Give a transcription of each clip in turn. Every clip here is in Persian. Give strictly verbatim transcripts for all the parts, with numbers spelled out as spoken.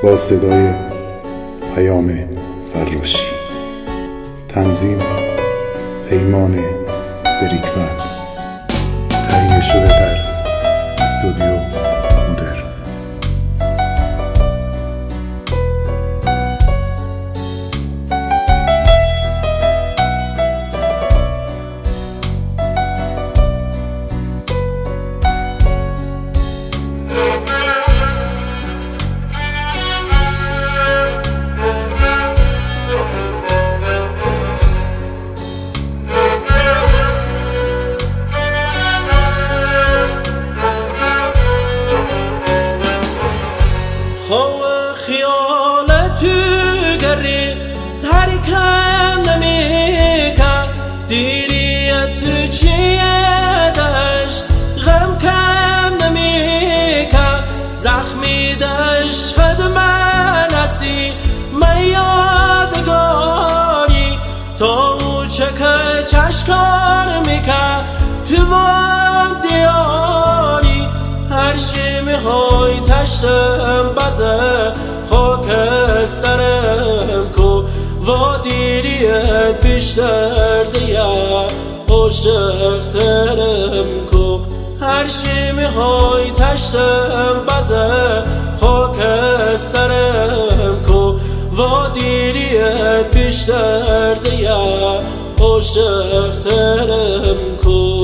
با صدای پیام فراشی. تنظیم پیمان بریکفند. تهیه شده در استودیو مدر. خیالت تو گری ترکم نمیکن، دیریت چیه دشت غم کم نمیکن، زخمی دشت خدمه نسی من یادگاری، تو چکه چشکار میکن تو وان دیاری، هر شی میخوای تشتم بزه خاکسترم کو و دیریت بیشتر دیه عاشقترم کو، هر شی میخوای تشتم بزه خاکسترم کو و دیریت بیشتر دیه عاشقترم کو.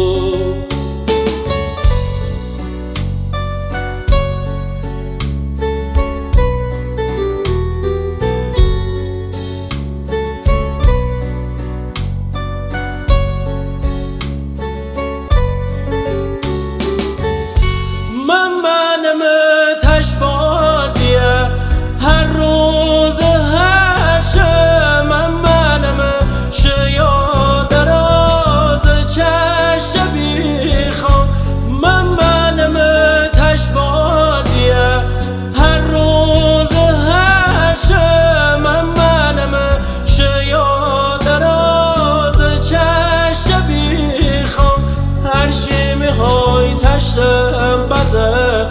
بازیه هر روز هر شب من منم شیا دراز چشم بیخوام، من منم تش بازیه هر روز هر شب من منم شیا دراز چشم بیخوام، هر شی میخوای تشتم بزه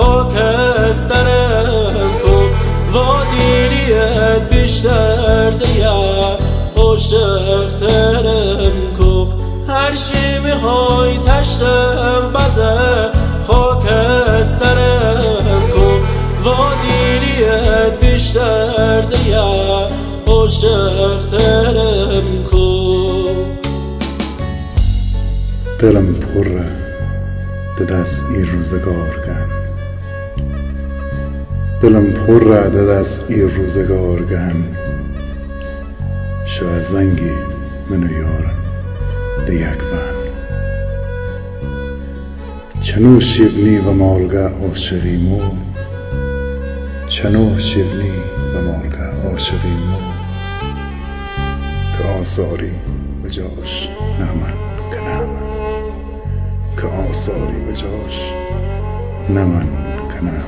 خاکسترم کو و دیریت بیشتر دیه عاشقترم کو، هر شی میخوای تشتم بزه خاکسترم کو و دیریت بیشتر دیه عاشقترم کو. دلم پره ده دست ای روزگارگن، دلم پر رعدد از ای روزگارگن، شاید زنگی منو یارم ده یک ون، چنو شیونی و مالگه عاشقیمو، چنو شیونی و مالگه عاشقیمو، که آثاری به جاش نمن که نمن، که آثاری به جاش نمن که نمن.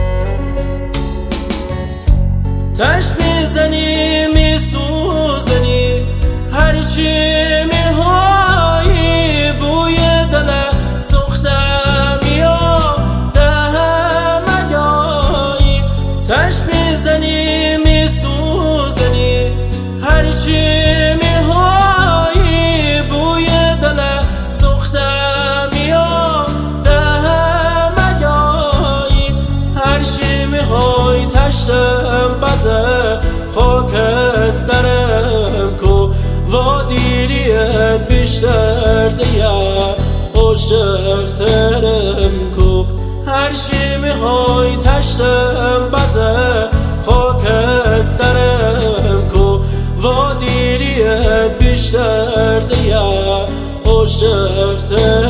تش میزنی میسوزنی هرچی میهایی، بوی دل سوخته میاد همه جایی، تش میزنی میسوزنی هرچی میهایی، بوی دل سوخته میاد همه جایی، هر شی میخوای تشتم بزه خاکسترم کو و دیریت بیشتر دیه عاشقترم کو، هر شی میخوای تشتم بزه خاکسترم کو و دیریت بیشتر دیه عاشقترم